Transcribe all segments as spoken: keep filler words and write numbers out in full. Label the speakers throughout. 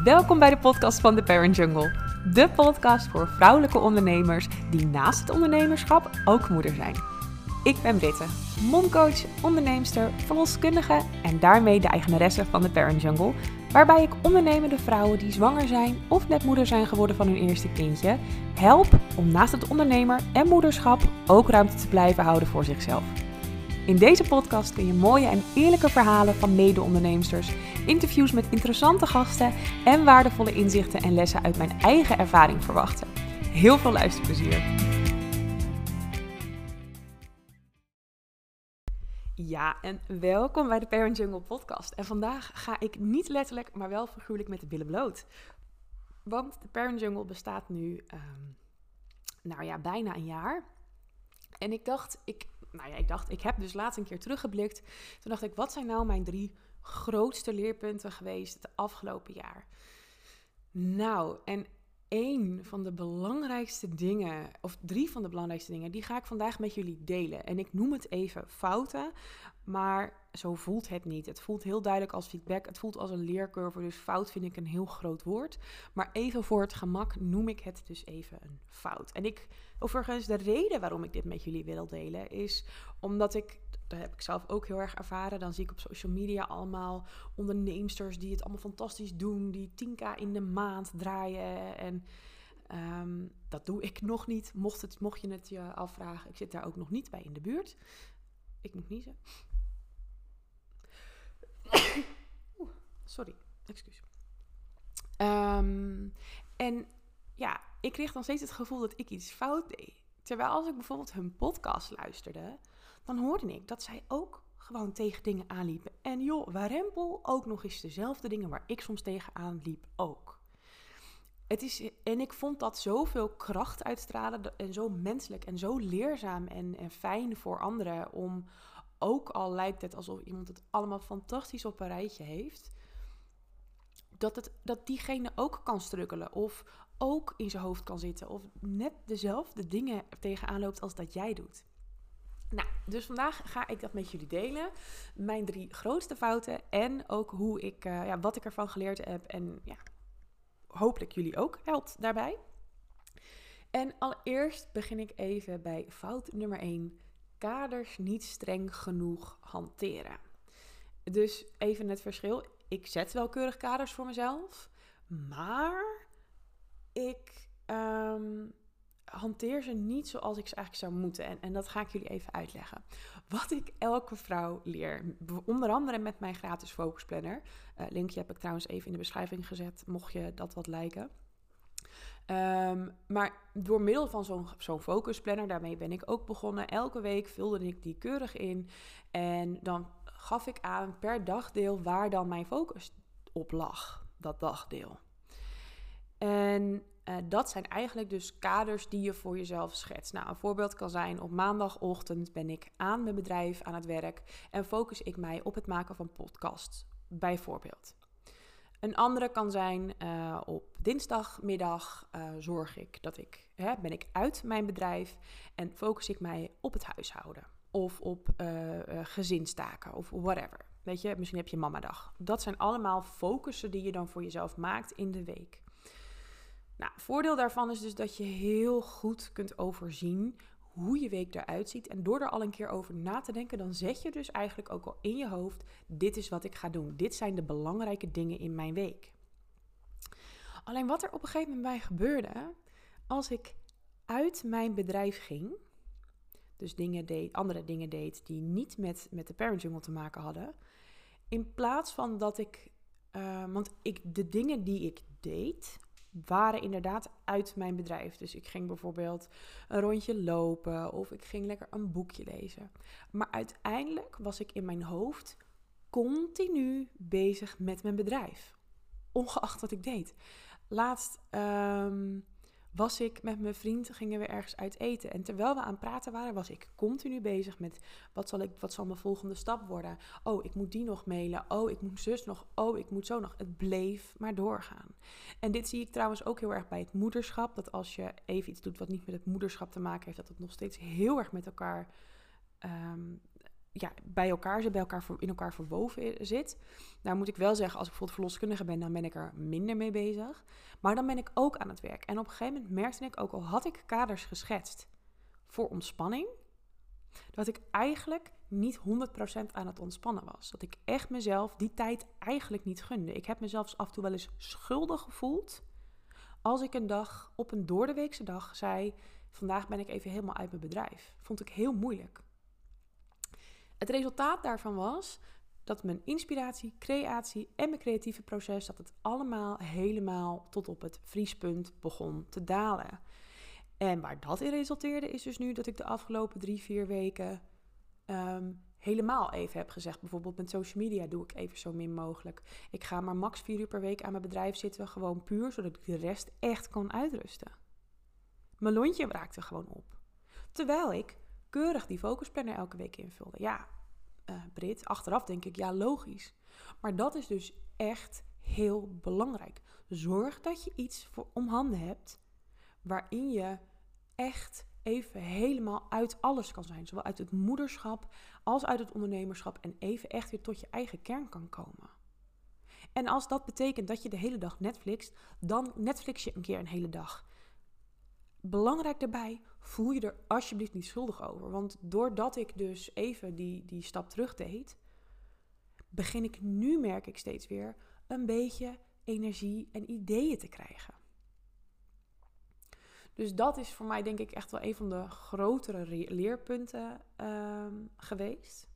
Speaker 1: Welkom bij de podcast van The Parent Jungle. De podcast voor vrouwelijke ondernemers die naast het ondernemerschap ook moeder zijn. Ik ben Britte, momcoach, onderneemster, verloskundige en daarmee de eigenaresse van The Parent Jungle, waarbij ik ondernemende vrouwen die zwanger zijn of net moeder zijn geworden van hun eerste kindje, help om naast het ondernemer en moederschap ook ruimte te blijven houden voor zichzelf. In deze podcast kun je mooie en eerlijke verhalen van mede-onderneemsters, interviews met interessante gasten en waardevolle inzichten en lessen uit mijn eigen ervaring verwachten. Heel veel luisterplezier! Ja, en welkom bij de Parent Jungle podcast. En vandaag ga ik niet letterlijk, maar wel figuurlijk met de billen bloot. Want de Parent Jungle bestaat nu, um, nou ja, bijna een jaar. En ik dacht, ik... Nou ja, ik dacht, ik heb dus laatst een keer teruggeblikt. Toen dacht ik, wat zijn nou mijn drie grootste leerpunten geweest het afgelopen jaar? Nou, en één van de belangrijkste dingen, of drie van de belangrijkste dingen, die ga ik vandaag met jullie delen. En ik noem het even fouten, maar zo voelt het niet. Het voelt heel duidelijk als feedback. Het voelt als een leercurve, dus fout vind ik een heel groot woord. Maar even voor het gemak noem ik het dus even een fout. En ik, overigens, de reden waarom ik dit met jullie wil delen is omdat ik, dat heb ik zelf ook heel erg ervaren, dan zie ik op social media allemaal onderneemsters die het allemaal fantastisch doen, die tien k in de maand draaien en um, dat doe ik nog niet. Mocht, het, mocht je het je afvragen, ik zit daar ook nog niet bij in de buurt. Ik moet niezen. Oeh, sorry, excuus. Um, en ja, ik kreeg dan steeds het gevoel dat ik iets fout deed. Terwijl als ik bijvoorbeeld hun podcast luisterde, dan hoorde ik dat zij ook gewoon tegen dingen aanliepen. En joh, warempel ook nog eens dezelfde dingen waar ik soms tegen aanliep ook. Het is, en ik vond dat zoveel kracht uitstralen en zo menselijk en zo leerzaam en, en fijn voor anderen om, ook al lijkt het alsof iemand het allemaal fantastisch op een rijtje heeft, dat, het, dat diegene ook kan struggelen of ook in zijn hoofd kan zitten of net dezelfde dingen tegenaan loopt als dat jij doet. Nou, dus vandaag ga ik dat met jullie delen. Mijn drie grootste fouten en ook hoe ik, uh, ja, wat ik ervan geleerd heb en ja, hopelijk jullie ook helpt daarbij. En allereerst begin ik even bij fout nummer één. Kaders niet streng genoeg hanteren. Dus even het verschil. Ik zet wel keurig kaders voor mezelf, maar ik um, hanteer ze niet zoals ik ze eigenlijk zou moeten. En, en dat ga ik jullie even uitleggen. Wat ik elke vrouw leer, onder andere met mijn gratis focusplanner. Uh, linkje heb ik trouwens even in de beschrijving gezet, mocht je dat wat lijken. Um, maar door middel van zo'n, zo'n focusplanner, daarmee ben ik ook begonnen. Elke week vulde ik die keurig in en dan gaf ik aan per dagdeel waar dan mijn focus op lag, dat dagdeel. En uh, dat zijn eigenlijk dus kaders die je voor jezelf schetst. Nou, een voorbeeld kan zijn, op maandagochtend ben ik aan mijn bedrijf aan het werk en focus ik mij op het maken van podcasts, bijvoorbeeld. Een andere kan zijn, uh, op dinsdagmiddag uh, zorg ik dat ik, hè, ben ik uit mijn bedrijf en focus ik mij op het huishouden. Of op uh, uh, gezinstaken of whatever. Weet je, misschien heb je mamadag. Dat zijn allemaal focussen die je dan voor jezelf maakt in de week. Nou, voordeel daarvan is dus dat je heel goed kunt overzien hoe je week eruit ziet. En door er al een keer over na te denken, dan zet je dus eigenlijk ook al in je hoofd, dit is wat ik ga doen. Dit zijn de belangrijke dingen in mijn week. Alleen wat er op een gegeven moment bij gebeurde, als ik uit mijn bedrijf ging, dus dingen deed, andere dingen deed die niet met, met de Parent Jungle te maken hadden, in plaats van dat ik, uh, want ik, de dingen die ik deed, waren inderdaad uit mijn bedrijf. Dus ik ging bijvoorbeeld een rondje lopen of ik ging lekker een boekje lezen. Maar uiteindelijk was ik in mijn hoofd continu bezig met mijn bedrijf. Ongeacht wat ik deed. Laatst um, was ik met mijn vriend, gingen we ergens uit eten. En terwijl we aan het praten waren, was ik continu bezig met wat zal, ik, wat zal mijn volgende stap worden? Oh, ik moet die nog mailen. Oh, ik moet zus nog. Oh, ik moet zo nog. Het bleef maar doorgaan. En dit zie ik trouwens ook heel erg bij het moederschap. Dat als je even iets doet wat niet met het moederschap te maken heeft, dat het nog steeds heel erg met elkaar um, ja, bij elkaar zit, bij elkaar in elkaar verwoven zit. Daar moet ik wel zeggen, als ik bijvoorbeeld verloskundige ben, dan ben ik er minder mee bezig. Maar dan ben ik ook aan het werk. En op een gegeven moment merkte ik, ook al had ik kaders geschetst voor ontspanning, dat ik eigenlijk niet honderd procent aan het ontspannen was. Dat ik echt mezelf die tijd eigenlijk niet gunde. Ik heb mezelf af en toe wel eens schuldig gevoeld als ik een dag, op een doordeweekse dag, zei, vandaag ben ik even helemaal uit mijn bedrijf. Vond ik heel moeilijk. Het resultaat daarvan was dat mijn inspiratie, creatie en mijn creatieve proces, dat het allemaal helemaal tot op het vriespunt begon te dalen. En waar dat in resulteerde is dus nu dat ik de afgelopen drie, vier weken um, helemaal even heb gezegd. Bijvoorbeeld met social media doe ik even zo min mogelijk. Ik ga maar max vier uur per week aan mijn bedrijf zitten, gewoon puur, zodat ik de rest echt kan uitrusten. Mijn lontje raakte gewoon op. Terwijl ik keurig die focusplanner elke week invulde. Ja, uh, Brit, achteraf denk ik, ja, logisch. Maar dat is dus echt heel belangrijk. Zorg dat je iets voor om handen hebt waarin je echt even helemaal uit alles kan zijn. Zowel uit het moederschap als uit het ondernemerschap. En even echt weer tot je eigen kern kan komen. En als dat betekent dat je de hele dag Netflixt, dan Netflix je een keer een hele dag. Belangrijk daarbij, voel je er alsjeblieft niet schuldig over. Want doordat ik dus even die, die stap terug deed, begin ik nu, merk ik steeds weer, een beetje energie en ideeën te krijgen. Dus dat is voor mij denk ik echt wel een van de grotere re- leerpunten uh, geweest.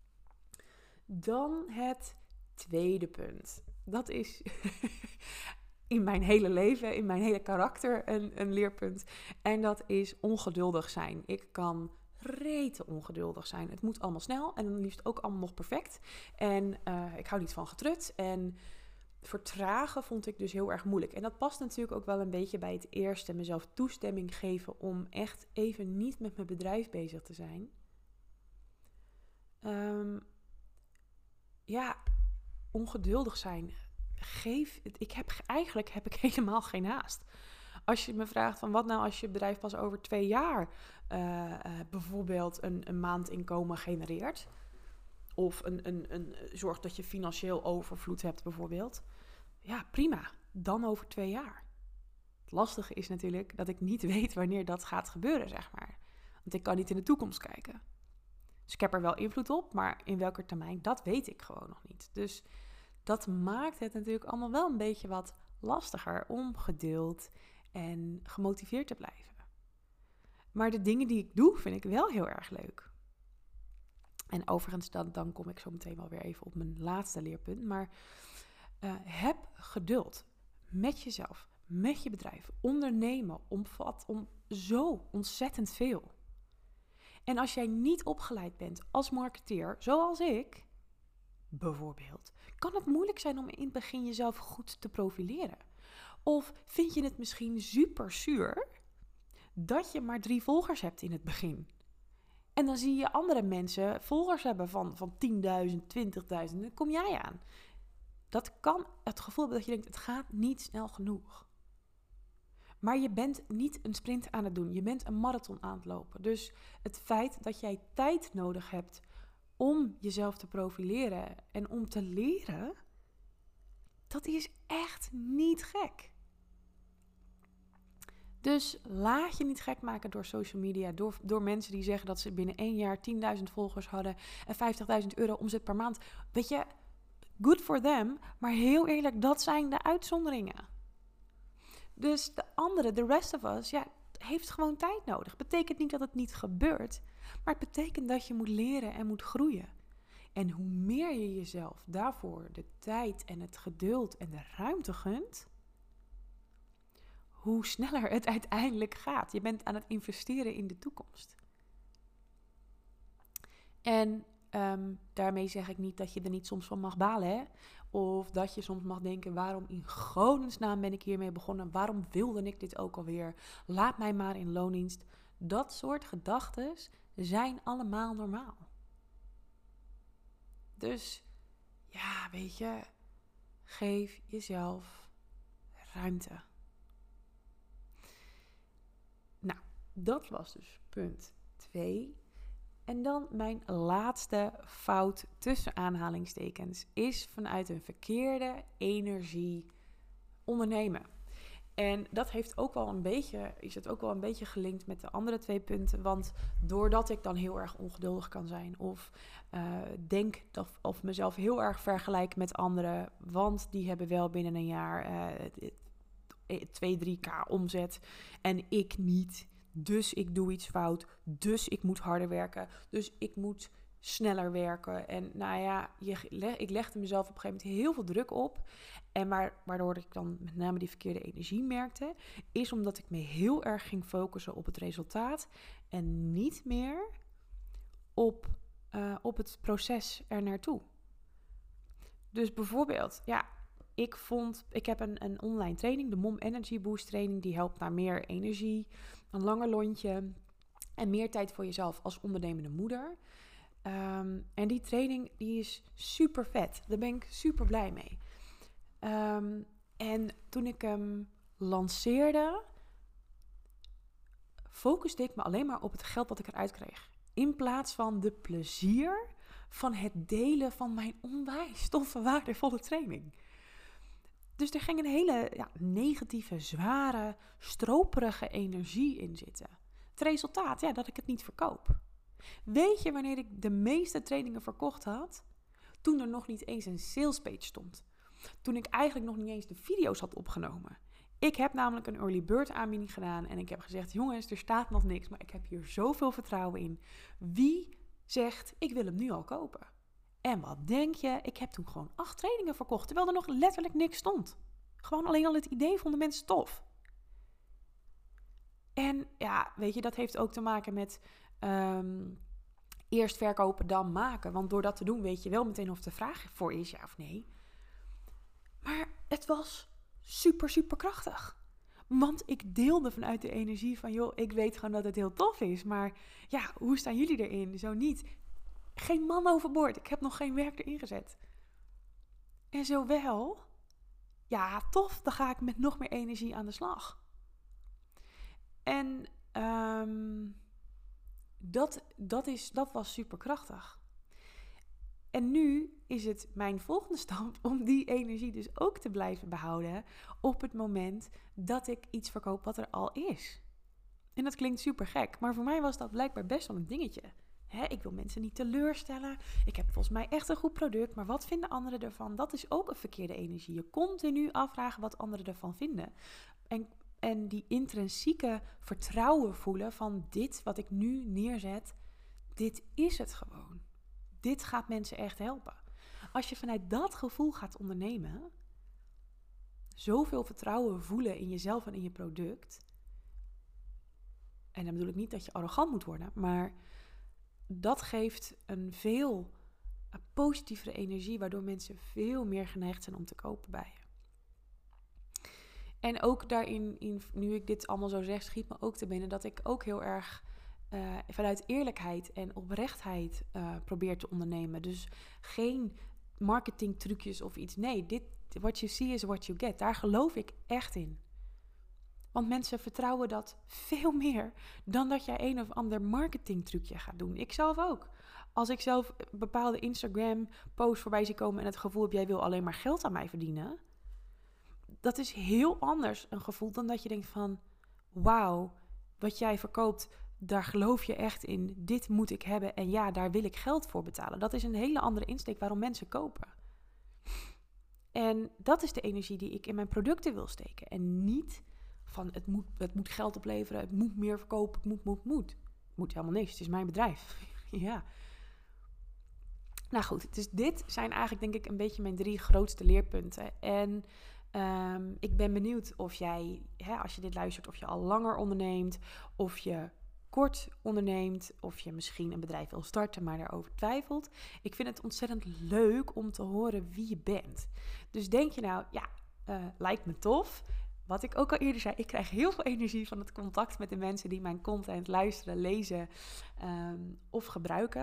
Speaker 1: Dan het tweede punt. Dat is in mijn hele leven, in mijn hele karakter een, een leerpunt. En dat is ongeduldig zijn. Ik kan rete ongeduldig zijn. Het moet allemaal snel en dan liefst ook allemaal nog perfect. En uh, ik hou niet van getrut. En vertragen vond ik dus heel erg moeilijk. En dat past natuurlijk ook wel een beetje bij het eerste. Mezelf toestemming geven om echt even niet met mijn bedrijf bezig te zijn. Um, ja, ongeduldig zijn. Geef, ik heb, eigenlijk heb ik helemaal geen haast. Als je me vraagt van wat nou als je bedrijf pas over twee jaar uh, uh, bijvoorbeeld een, een maandinkomen genereert. Of een, een, een, zorgt dat je financieel overvloed hebt bijvoorbeeld. Ja, prima. Dan over twee jaar. Het lastige is natuurlijk dat ik niet weet wanneer dat gaat gebeuren, zeg maar. Want ik kan niet in de toekomst kijken. Dus ik heb er wel invloed op, maar in welke termijn, dat weet ik gewoon nog niet. Dus dat maakt het natuurlijk allemaal wel een beetje wat lastiger om geduld en gemotiveerd te blijven. Maar de dingen die ik doe, vind ik wel heel erg leuk. En overigens, dan, dan kom ik zo meteen wel weer even op mijn laatste leerpunt. Maar uh, heb geduld met jezelf, met je bedrijf. Ondernemen omvat om zo ontzettend veel. En als jij niet opgeleid bent als marketeer, zoals ik, bijvoorbeeld, kan het moeilijk zijn om in het begin jezelf goed te profileren. Of vind je het misschien super zuur dat je maar drie volgers hebt in het begin. En dan zie je andere mensen volgers hebben van, van tienduizend, twintigduizend. Dan kom jij aan. Dat kan het gevoel hebben dat je denkt, het gaat niet snel genoeg. Maar je bent niet een sprint aan het doen. Je bent een marathon aan het lopen. Dus het feit dat jij tijd nodig hebt om jezelf te profileren en om te leren, dat is echt niet gek. Dus laat je niet gek maken door social media, door, door mensen die zeggen dat ze binnen één jaar tienduizend volgers hadden en vijftigduizend euro omzet per maand. Weet je, good for them, maar heel eerlijk, dat zijn de uitzonderingen. Dus de andere, the rest of us, ja, heeft gewoon tijd nodig. Betekent niet dat het niet gebeurt, maar het betekent dat je moet leren en moet groeien. En hoe meer je jezelf daarvoor de tijd en het geduld en de ruimte gunt, hoe sneller het uiteindelijk gaat. Je bent aan het investeren in de toekomst. En um, daarmee zeg ik niet dat je er niet soms van mag balen, hè? Of dat je soms mag denken, waarom in godesnaam ben ik hiermee begonnen? Waarom wilde ik dit ook alweer? Laat mij maar in loondienst. Dat soort gedachten zijn allemaal normaal. Dus, ja, weet je, geef jezelf ruimte. Nou, dat was dus punt twee. En dan mijn laatste fout tussen aanhalingstekens is vanuit een verkeerde energie ondernemen. En dat heeft ook wel een beetje, is het ook wel een beetje gelinkt met de andere twee punten. Want doordat ik dan heel erg ongeduldig kan zijn of uh, denk dat, of mezelf heel erg vergelijk met anderen, want die hebben wel binnen een jaar uh, twee, drie k omzet en ik niet. Dus ik doe iets fout, dus ik moet harder werken, dus ik moet sneller werken. En nou ja, je, ik legde mezelf op een gegeven moment heel veel druk op. En maar, waardoor ik dan met name die verkeerde energie merkte, is omdat ik me heel erg ging focussen op het resultaat en niet meer op, uh, op het proces er naartoe. Dus bijvoorbeeld, ja, ik vond, ik heb een, een online training, de Mom Energy Boost training, die helpt naar meer energie, een langer lontje en meer tijd voor jezelf als ondernemende moeder. Um, en die training die is super vet. Daar ben ik super blij mee. Um, en toen ik hem lanceerde, focuste ik me alleen maar op het geld wat ik eruit kreeg. In plaats van de plezier van het delen van mijn onwijs toffe, waardevolle training. Dus er ging een hele ja, negatieve, zware, stroperige energie in zitten. Het resultaat, ja, dat ik het niet verkoop. Weet je wanneer ik de meeste trainingen verkocht had? Toen er nog niet eens een salespage stond. Toen ik eigenlijk nog niet eens de video's had opgenomen. Ik heb namelijk een early bird aanbieding gedaan en ik heb gezegd, jongens, er staat nog niks, maar ik heb hier zoveel vertrouwen in. Wie zegt, ik wil hem nu al kopen? En wat denk je? Ik heb toen gewoon acht trainingen verkocht, terwijl er nog letterlijk niks stond. Gewoon alleen al het idee vonden mensen tof. En ja, weet je, dat heeft ook te maken met um, eerst verkopen, dan maken. Want door dat te doen weet je wel meteen of de vraag voor is, ja of nee. Maar het was super, super krachtig. Want ik deelde vanuit de energie van, joh, ik weet gewoon dat het heel tof is. Maar ja, hoe staan jullie erin? Zo niet. Geen man overboord. Ik heb nog geen werk erin gezet. En zo wel, ja, tof, dan ga ik met nog meer energie aan de slag. En um, dat, dat, is, dat was super krachtig. En nu is het mijn volgende stap om die energie dus ook te blijven behouden op het moment dat ik iets verkoop wat er al is. En dat klinkt super gek, maar voor mij was dat blijkbaar best wel een dingetje. Hè, ik wil mensen niet teleurstellen. Ik heb volgens mij echt een goed product, maar wat vinden anderen ervan? Dat is ook een verkeerde energie. Je continu afvragen wat anderen ervan vinden. En, en die intrinsieke vertrouwen voelen van dit wat ik nu neerzet, dit is het gewoon. Dit gaat mensen echt helpen. Als je vanuit dat gevoel gaat ondernemen, zoveel vertrouwen voelen in jezelf en in je product. En dan bedoel ik niet dat je arrogant moet worden, maar dat geeft een veel positievere energie, waardoor mensen veel meer geneigd zijn om te kopen bij je. En ook daarin, in, nu ik dit allemaal zo zeg, schiet me ook te binnen dat ik ook heel erg Uh, vanuit eerlijkheid en oprechtheid uh, probeer te ondernemen. Dus geen marketingtrucjes of iets. Nee, dit, what you see is what you get. Daar geloof ik echt in. Want mensen vertrouwen dat veel meer dan dat jij een of ander marketingtrucje gaat doen. Ik zelf ook. Als ik zelf bepaalde Instagram-posts voorbij zie komen en het gevoel heb, jij wil alleen maar geld aan mij verdienen. Dat is heel anders een gevoel dan dat je denkt van, wauw, wat jij verkoopt, daar geloof je echt in, dit moet ik hebben en ja, daar wil ik geld voor betalen. Dat is een hele andere insteek waarom mensen kopen. En dat is de energie die ik in mijn producten wil steken. En niet van het moet, het moet geld opleveren, het moet meer verkopen, het moet, moet, moet. Het moet helemaal niks, het is mijn bedrijf. Ja. Nou goed, dus dit zijn eigenlijk denk ik een beetje mijn drie grootste leerpunten. En um, ik ben benieuwd of jij, hè, als je dit luistert, of je al langer onderneemt, of je kort onderneemt, of je misschien een bedrijf wil starten, maar daarover twijfelt. Ik vind het ontzettend leuk om te horen wie je bent. Dus denk je nou, ja, uh, lijkt me tof. Wat ik ook al eerder zei, ik krijg heel veel energie van het contact met de mensen die mijn content luisteren, lezen um, of gebruiken.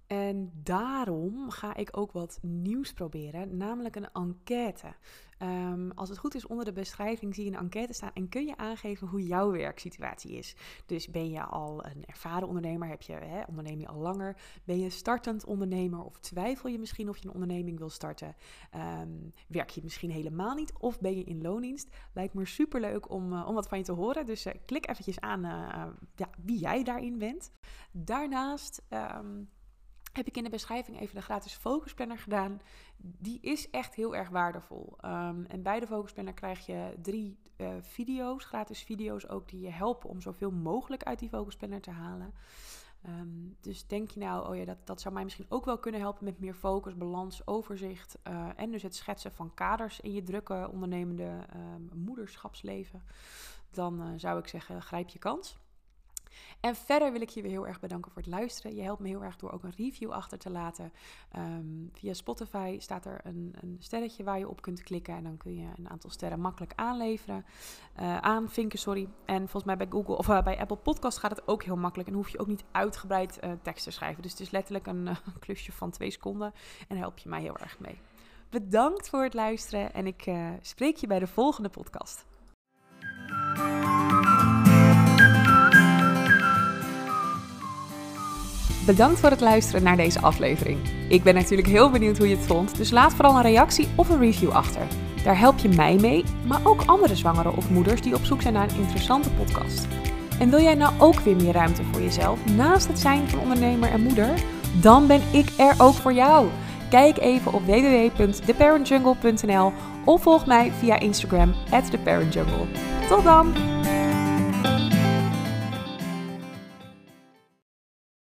Speaker 1: En daarom ga ik ook wat nieuws proberen, namelijk een enquête. Um, als het goed is, onder de beschrijving zie je een enquête staan en kun je aangeven hoe jouw werksituatie is. Dus ben je al een ervaren ondernemer, heb je, hè, onderneem je al langer? Ben je startend ondernemer of twijfel je misschien of je een onderneming wil starten? Um, werk je misschien helemaal niet of ben je in loondienst? Lijkt me superleuk om, uh, om wat van je te horen. Dus uh, klik eventjes aan uh, uh, ja, wie jij daarin bent. Daarnaast... Um, heb ik in de beschrijving even de gratis focusplanner gedaan. Die is echt heel erg waardevol. Um, en bij de focusplanner krijg je drie uh, video's, gratis video's ook, die je helpen om zoveel mogelijk uit die focusplanner te halen. Um, dus denk je nou, oh ja, dat, dat zou mij misschien ook wel kunnen helpen met meer focus, balans, overzicht. Uh, en dus het schetsen van kaders in je drukke ondernemende um, moederschapsleven. Dan uh, zou ik zeggen, grijp je kans. En verder wil ik je weer heel erg bedanken voor het luisteren. Je helpt me heel erg door ook een review achter te laten. Um, via Spotify staat er een, een sterretje waar je op kunt klikken. En dan kun je een aantal sterren makkelijk aanleveren. Uh, aanvinken, sorry. En volgens mij bij Google of uh, bij Apple Podcast gaat het ook heel makkelijk. En hoef je ook niet uitgebreid uh, tekst te schrijven. Dus het is letterlijk een uh, klusje van twee seconden. En daar help je mij heel erg mee. Bedankt voor het luisteren. En ik uh, spreek je bij de volgende podcast. Bedankt voor het luisteren naar deze aflevering. Ik ben natuurlijk heel benieuwd hoe je het vond, dus laat vooral een reactie of een review achter. Daar help je mij mee, maar ook andere zwangeren of moeders die op zoek zijn naar een interessante podcast. En wil jij nou ook weer meer ruimte voor jezelf, naast het zijn van ondernemer en moeder? Dan ben ik er ook voor jou. Kijk even op w w w punt the parent jungle punt n l of volg mij via Instagram at the parent jungle. Tot dan!